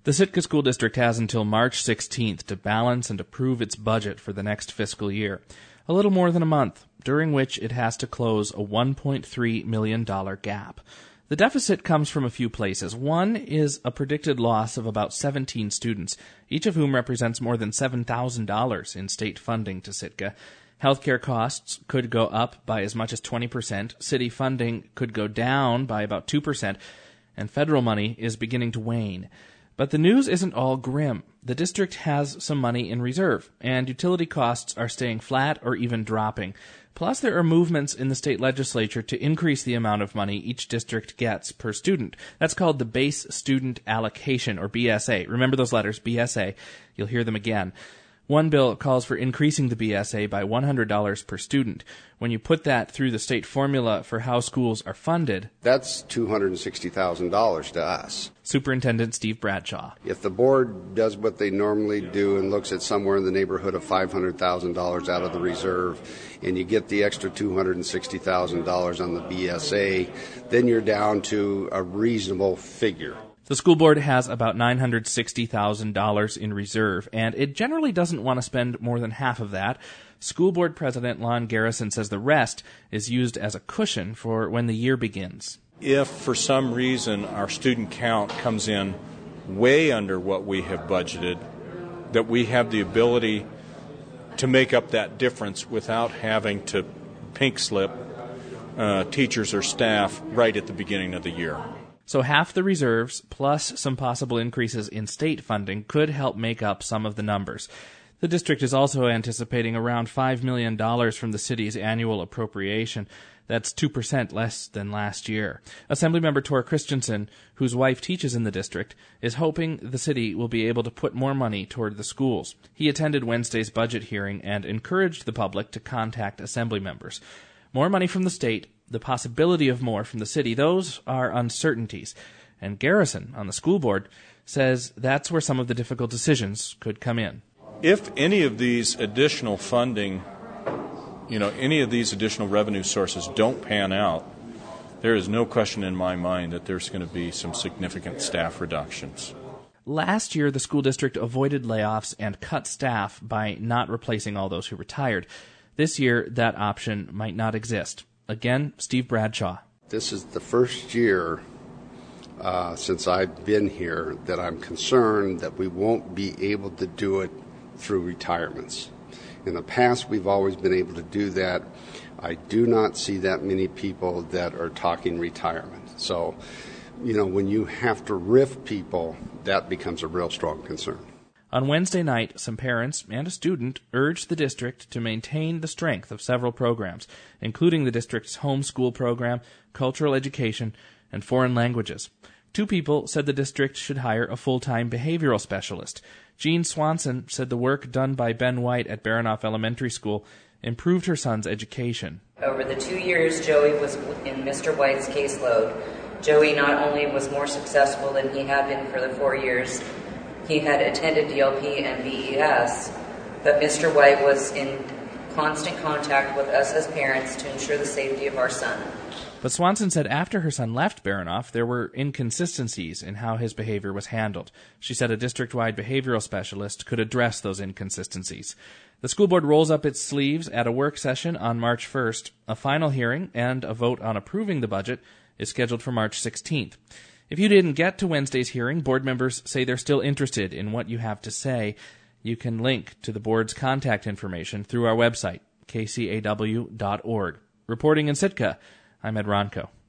The Sitka School District has until March 16th to balance and approve its budget for the next fiscal year, a little more than a month, during which it has to close a $1.3 million gap. The deficit comes from a few places. One is a predicted loss of about 17 students, each of whom represents more than $7,000 in state funding to Sitka. Healthcare costs could go up by as much as 20%, city funding could go down by about 2%, and federal money is beginning to wane. But the news isn't all grim. The district has some money in reserve, and utility costs are staying flat or even dropping. Plus, there are movements in the state legislature to increase the amount of money each district gets per student. That's called the Base Student Allocation, or BSA. Remember those letters, BSA. You'll hear them again. One bill calls for increasing the BSA by $100 per student. When you put that through the state formula for how schools are funded, that's $260,000 to us. Superintendent Steve Bradshaw. If the board does what they normally do and looks at somewhere in the neighborhood of $500,000 out of the reserve, and you get the extra $260,000 on the BSA, then you're down to a reasonable figure. The school board has about $960,000 in reserve, and it generally doesn't want to spend more than half of that. School board president Lon Garrison says the rest is used as a cushion for when the year begins. If for some reason our student count comes in way under what we have budgeted, that we have the ability to make up that difference without having to pink slip teachers or staff right at the beginning of the year. So half the reserves, plus some possible increases in state funding, could help make up some of the numbers. The district is also anticipating around $5 million from the city's annual appropriation. That's 2% less than last year. Assemblymember Tor Christensen, whose wife teaches in the district, is hoping the city will be able to put more money toward the schools. He attended Wednesday's budget hearing and encouraged the public to contact assembly members. More money from the state, the possibility of more from the city, those are uncertainties. And Garrison, on the school board, says that's where some of the difficult decisions could come in. If any of these additional funding, any of these additional revenue sources don't pan out, there is no question in my mind that there's going to be some significant staff reductions. Last year, the school district avoided layoffs and cut staff by not replacing all those who retired. This year, that option might not exist. Again, Steve Bradshaw. This is the first year since I've been here that I'm concerned that we won't be able to do it through retirements. In the past, we've always been able to do that. I do not see that many people that are talking retirement. So, when you have to RIF people, that becomes a real strong concern. On Wednesday night, some parents and a student urged the district to maintain the strength of several programs, including the district's homeschool program, cultural education, and foreign languages. 2 people said the district should hire a full-time behavioral specialist. Jean Swanson said the work done by Ben White at Baranoff Elementary School improved her son's education. Over the 2 years Joey was in Mr. White's caseload, Joey not only was more successful than he had been for the 4 years he had attended DLP and BES, but Mr. White was in constant contact with us as parents to ensure the safety of our son. But Swanson said after her son left Baranoff, there were inconsistencies in how his behavior was handled. She said a district-wide behavioral specialist could address those inconsistencies. The school board rolls up its sleeves at a work session on March 1st. A final hearing and a vote on approving the budget is scheduled for March 16th. If you didn't get to Wednesday's hearing, board members say they're still interested in what you have to say. You can link to the board's contact information through our website, kcaw.org. Reporting in Sitka, I'm Ed Ronco.